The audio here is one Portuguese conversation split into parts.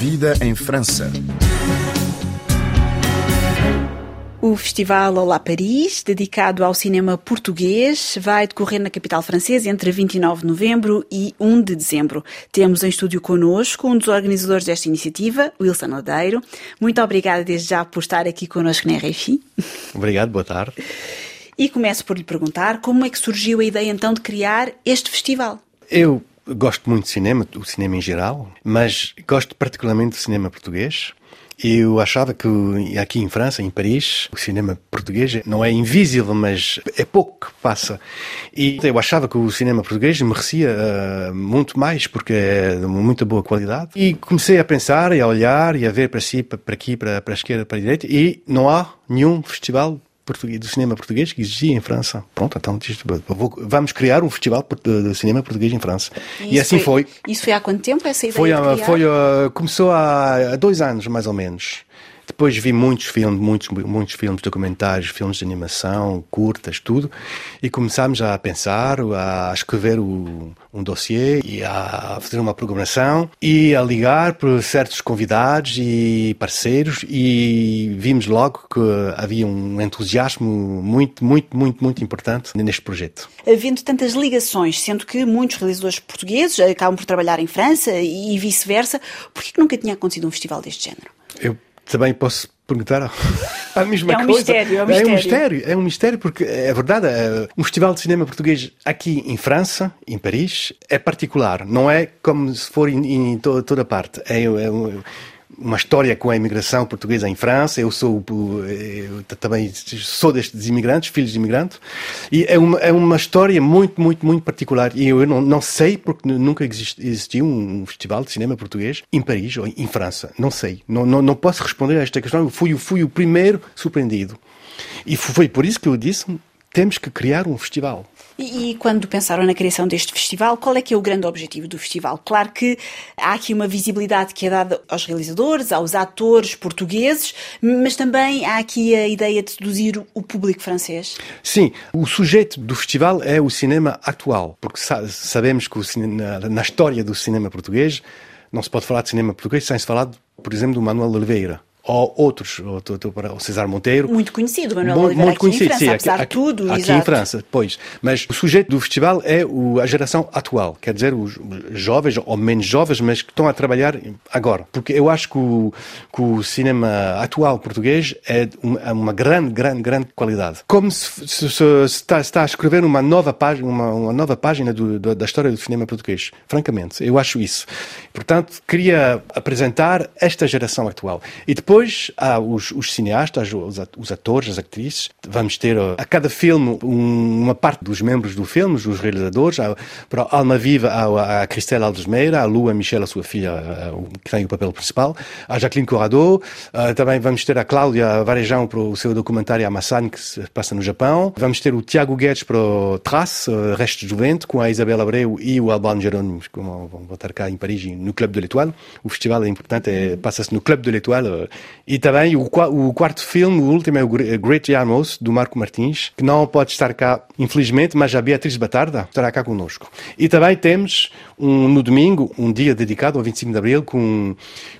Vida em França. O Festival Olá Paris, dedicado ao cinema português, vai decorrer na capital francesa entre 29 de novembro e 1 de dezembro. Temos em estúdio connosco um dos organizadores desta iniciativa, Wilson Odeiro. Muito obrigada desde já por estar aqui connosco na RFI. Obrigado, boa tarde. E começo por lhe perguntar como é que surgiu a ideia então de criar este festival? Eu gosto muito de cinema, do cinema em geral, mas gosto particularmente do cinema português. Eu achava que aqui em França, em Paris, o cinema português não é invisível, mas é pouco que passa. E eu achava que o cinema português merecia muito mais, porque é de muita boa qualidade. E comecei a pensar e a olhar e a ver para si, para aqui, para a esquerda, para a direita, e não há nenhum festival do cinema português que existia em França. Pronto, então vamos criar um festival de cinema português em França. E assim foi. Isso foi há quanto tempo, essa ideia de criar? Começou há 2 anos, mais ou menos. Depois vi muitos filmes documentários, filmes de animação, curtas, tudo. E começámos a pensar, a escrever um dossiê e a fazer uma programação e a ligar para certos convidados e parceiros, e vimos logo que havia um entusiasmo muito importante neste projeto. Havendo tantas ligações, sendo que muitos realizadores portugueses acabam por trabalhar em França e vice-versa, por que nunca tinha acontecido um festival deste género? Eu também posso perguntar a mesma coisa. É um mistério porque é verdade, um festival de cinema português aqui em França, em Paris, é particular. Não é como se for em toda parte. É uma história com a imigração portuguesa em França. Eu também sou destes imigrantes, filhos de imigrantes, e é uma história muito particular. E eu não sei, porque nunca existiu um festival de cinema português em Paris ou em França. Não sei. Não posso responder a esta questão. Eu fui o primeiro surpreendido. E foi por isso que eu disse: temos que criar um festival. E quando pensaram na criação deste festival, qual é que é o grande objetivo do festival? Claro que há aqui uma visibilidade que é dada aos realizadores, aos atores portugueses, mas também há aqui a ideia de seduzir o público francês. Sim, o sujeito do festival é o cinema atual, porque sabemos que na história do cinema português não se pode falar de cinema português sem se falar, por exemplo, do Manuel Oliveira. Ou outros, o César Monteiro. Muito conhecido, Manuel Oliveira, muito conhecido, em França, sim, apesar de tudo. Aqui exato. Em França, pois. Mas o sujeito do festival é a geração atual, quer dizer, os jovens, ou menos jovens, mas que estão a trabalhar agora. Porque eu acho que o cinema atual português é uma grande qualidade. Como se está a escrever uma nova página da história do cinema português. Francamente, eu acho isso. Portanto, queria apresentar esta geração atual. E depois há os cineastas, os atores, as atrizes. Vamos ter a cada filme uma parte dos membros do filme, os realizadores. Para a Alma Viva há a Cristela Aldesmeira, a Lua Michel, a sua filha, que tem o papel principal, a Jacqueline Corrado. Também vamos ter a Cláudia Varejão para o seu documentário Amassane, que se passa no Japão. Vamos ter o Tiago Guedes para o Trace, Restos do Vento, com a Isabel Abreu e o Albano Jerónimo, que vão estar cá em Paris, no Club de l'Étoile. O festival é importante, passa-se no Club de l'Étoile. E também o quarto filme, o último, é o Great Yarmouth, do Marco Martins, que não pode estar cá, infelizmente, mas a Beatriz Batarda estará cá connosco. E também temos, no domingo, um dia dedicado ao 25 de Abril, com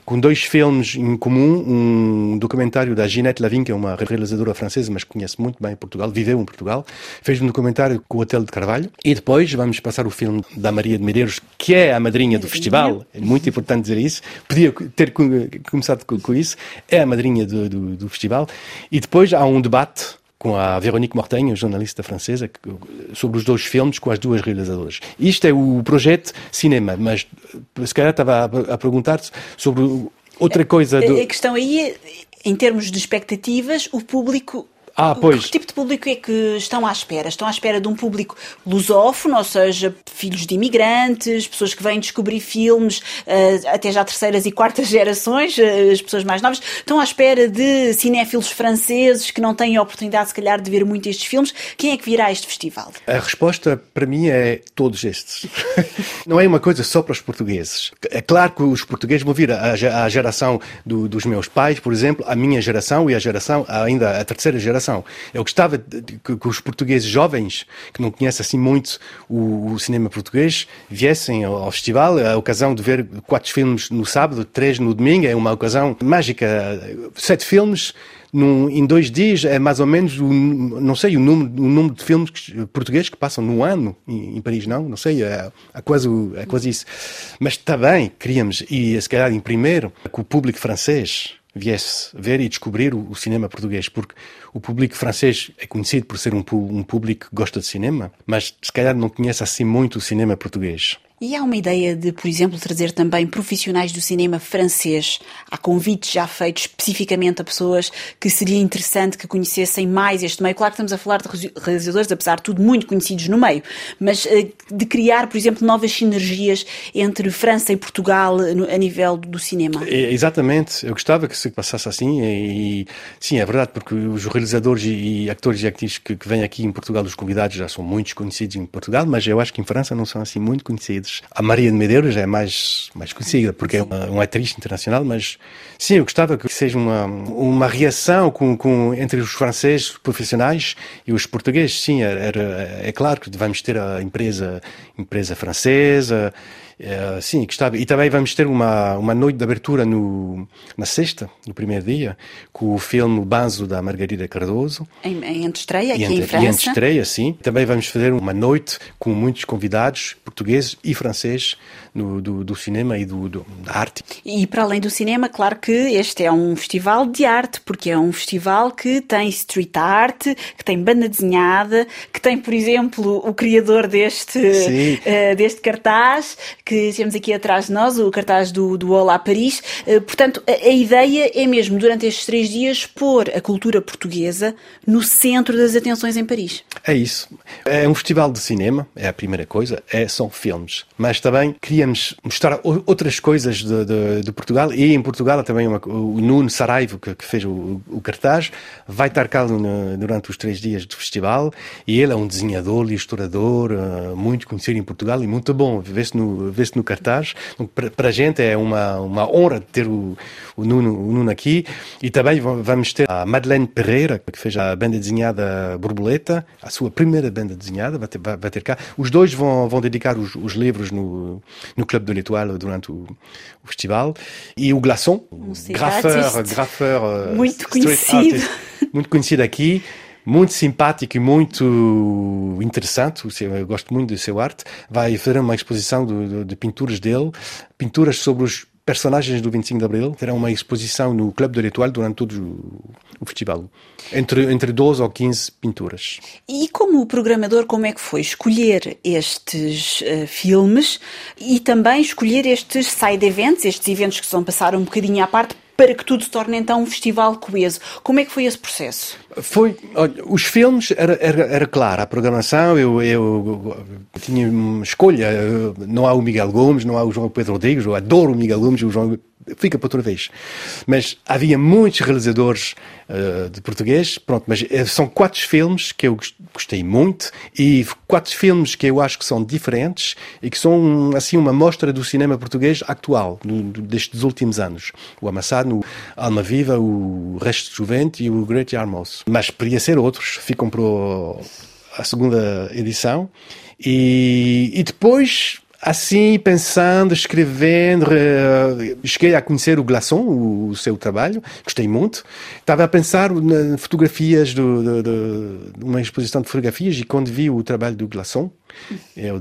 2 filmes em comum, um documentário da Ginette Lavigne, que é uma realizadora francesa, mas que conhece muito bem Portugal, viveu em Portugal, fez um documentário com o Hotel de Carvalho, e depois vamos passar o filme da Maria de Medeiros, que é a madrinha do festival, é muito importante dizer isso, podia ter começado com isso, é a madrinha do festival, e depois há um debate com a Véronique Mortagne, jornalista francesa, sobre os 2 filmes com as 2 realizadoras. Isto é o projeto cinema, mas se calhar estava a perguntar-se sobre outra coisa. A questão aí é, em termos de expectativas, o público... Pois. Que tipo de público é que estão à espera? Estão à espera de um público lusófono, ou seja, filhos de imigrantes, pessoas que vêm descobrir filmes, até já 3ª e 4ª gerações, as pessoas mais novas. Estão à espera de cinéfilos franceses que não têm a oportunidade, se calhar, de ver muito estes filmes. Quem é que virá a este festival? A resposta, para mim, é todos estes. Não é uma coisa só para os portugueses. É claro que os portugueses vão vir a geração dos meus pais, por exemplo, a minha geração e a 3ª geração motivação. Eu gostava que os portugueses jovens, que não conhecem assim muito o cinema português, viessem ao festival. A ocasião de ver 4 filmes no sábado, 3 no domingo, é uma ocasião mágica. 7 filmes em 2 dias é mais ou menos, não sei, o número de filmes portugueses que passam no ano em Paris, não sei, é quase isso. Mas também queríamos, e se calhar em primeiro, que o público francês viesse ver e descobrir o cinema português, porque o público francês é conhecido por ser um público que gosta de cinema, mas se calhar não conhece assim muito o cinema português. E há uma ideia de, por exemplo, trazer também profissionais do cinema francês. Há convites já feitos especificamente a pessoas que seria interessante que conhecessem mais este meio. Claro que estamos a falar de realizadores, apesar de tudo, muito conhecidos no meio, mas de criar, por exemplo, novas sinergias entre França e Portugal a nível do cinema. Exatamente. Eu gostava que se passasse assim e sim, é verdade, porque os realizadores e atores e atrizes que vêm aqui em Portugal, os convidados já são muito conhecidos em Portugal, mas eu acho que em França não são assim muito conhecidos. A Maria de Medeiros é mais conhecida, porque é uma atriz internacional, mas sim, eu gostava que seja uma reação entre os franceses profissionais e os portugueses. Sim, é claro que vamos ter a empresa francesa, sim, gostava. E também vamos ter uma noite de abertura na sexta, no primeiro dia, com o filme Banzo, da Margarida Cardoso. Em antestreia, aqui em França. Em antestreia, sim. Também vamos fazer uma noite com muitos convidados portugueses e franceses do cinema e da arte. E para além do cinema, claro que este é um festival de arte, porque é um festival que tem street art, que tem banda desenhada, que tem, por exemplo, o criador deste cartaz, que temos aqui atrás de nós, o cartaz do Olá Paris. Portanto, a ideia é mesmo, durante estes 3 dias, pôr a cultura portuguesa no centro das atenções em Paris. É isso. É um festival de cinema, é a primeira coisa, são filmes. Mas também queríamos mostrar outras coisas de Portugal, e em Portugal também o Nuno Saraiva, que fez o cartaz, vai estar cá durante os 3 dias do festival, e ele é um desenhador, ilustrador, muito conhecido em Portugal e muito bom, vê-se no cartaz. Então, para a gente é uma honra ter o Nuno aqui. E também vamos ter a Madeleine Pereira, que fez a banda desenhada Borboleta, a sua primeira banda desenhada, vai ter cá. Os dois vão dedicar os livros no Club de l'Étoile durante o festival. E o Glaçon, grafeur muito conhecido. Artist, muito conhecido aqui, muito simpático e muito interessante. Eu gosto muito do seu arte. Vai fazer uma exposição de pinturas dele, pinturas sobre os personagens do 25 de Abril. Terá uma exposição no Club de l'Étoile durante todo o festival. Entre 12 ou 15 pinturas. E como programador, como é que foi escolher estes filmes e também escolher estes side events, estes eventos que se vão passar um bocadinho à parte, para que tudo se torne então um festival coeso? Como é que foi esse processo? Olha, os filmes era claro, a programação, eu tinha uma escolha. Não há o Miguel Gomes, não há o João Pedro Rodrigues, eu adoro o Miguel Gomes, o João fica para outra vez. Mas havia muitos realizadores de português, pronto, mas são 4 filmes que eu gostei muito, e 4 filmes que eu acho que são diferentes e que são assim uma mostra do cinema português atual, destes últimos anos. O Amassado, o Alma Viva, o Resto de Juventude e o Great Yarmouth. Mas podia ser outros, ficam para a segunda edição. E depois, assim, pensando, escrevendo, cheguei a conhecer o Glaçon, o seu trabalho, gostei muito. Estava a pensar em fotografias, de uma exposição de fotografias, e quando vi o trabalho do Glaçon, eu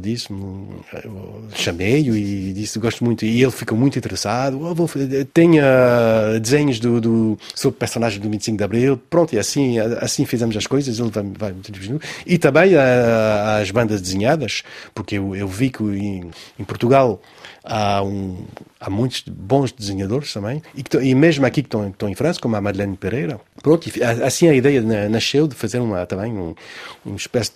chamei-o e disse, gosto muito, e ele ficou muito interessado. Tenho desenhos sobre personagens do 25 de Abril, pronto, e assim fizemos as coisas. Ele vai e também as bandas desenhadas, porque eu vi que em Portugal há muitos bons desenhadores também, e mesmo aqui que estão em França, como a Madeleine Pereira. Pronto, e assim a ideia nasceu de fazer também uma espécie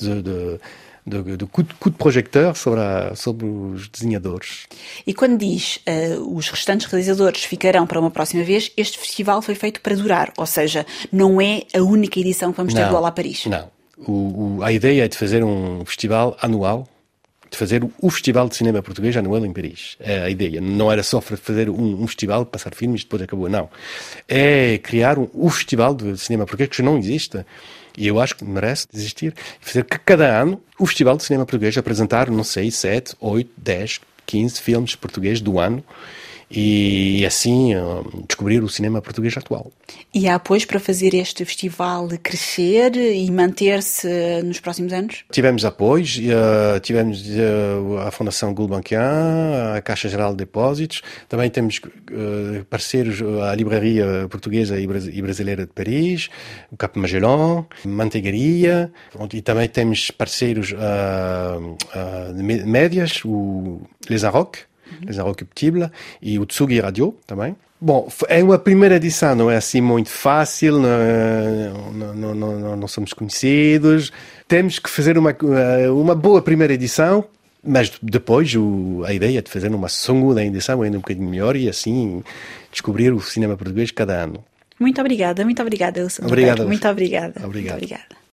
de coup de projecteur sobre os desenhadores. E quando diz os restantes realizadores ficarão para uma próxima vez, este festival foi feito para durar, ou seja, não é a única edição que vamos ter do Olá Paris. Não. A ideia é de fazer um festival anual, de fazer o Festival de Cinema Português anual em Paris. É a ideia. Não era só fazer um festival, passar filmes e depois acabou. Não. É criar o Festival de Cinema Português que não existe. E eu acho que merece existir. Fazer que cada ano o Festival de Cinema Português apresentar, não sei, 7, 8, 10, 15 filmes portugueses do ano. E assim descobrir o cinema português atual. E há apoios para fazer este festival crescer e manter-se nos próximos anos? Tivemos apoios, tivemos a Fundação Gulbenkian, a Caixa Geral de Depósitos, também temos parceiros, a Livraria Portuguesa e Brasileira de Paris, o Cap Magellan, Manteigaria, e também temos parceiros de médias, o Les Arocs, Les Inrecuptibles, e o Tsugi Radio também. Bom, é uma primeira edição, não é assim muito fácil, não somos conhecidos. Temos que fazer uma boa primeira edição, mas depois a ideia é de fazer uma segunda edição ainda um bocadinho melhor e assim descobrir o cinema português cada ano. Muito obrigada, Ilson. Obrigado. Muito obrigada. Obrigado. Muito obrigada.